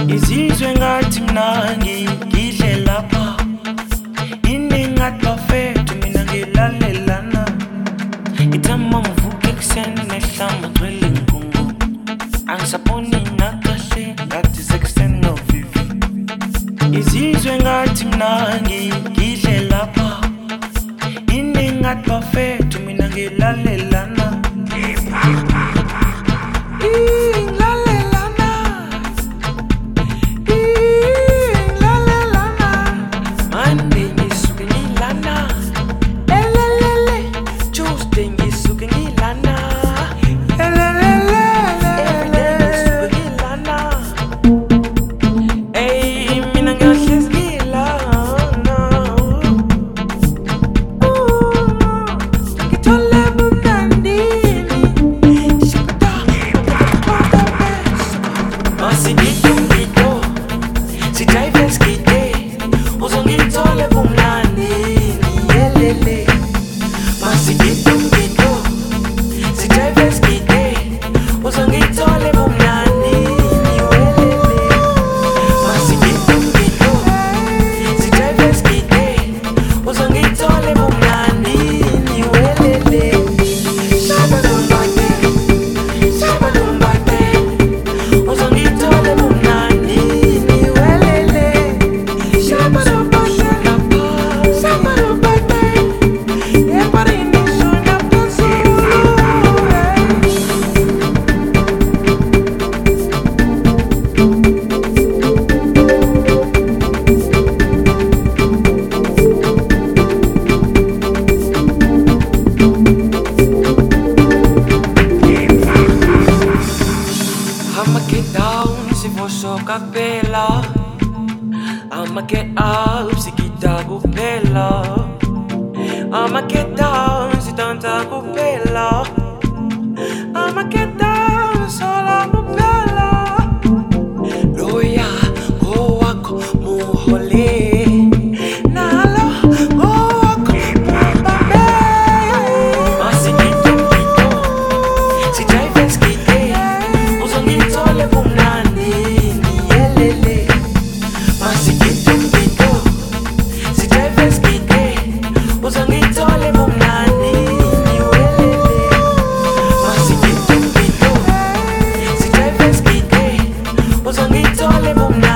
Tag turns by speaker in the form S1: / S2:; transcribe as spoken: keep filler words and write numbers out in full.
S1: Izizwe ngathi mnangi ngidle lapha iningathi bafethu mina ngilalelana ithama ngivuke ekuseni nehlamba ngcwele inkungu angisaboni nakahle ngathi sekuseni novivi izizwe ngathi mnangi ngidle lapha iningathi bafethu mina ngilalelana Capella, I'ma get up, si kita kupela. I'ma get down, si tanta kupela. I'ma get down, sola kupela. Loya, go wako muhole. Nalo, go wako mubabe. Masi kito kito, si drive skite. Uzongito le bumnani.
S2: Uzongitole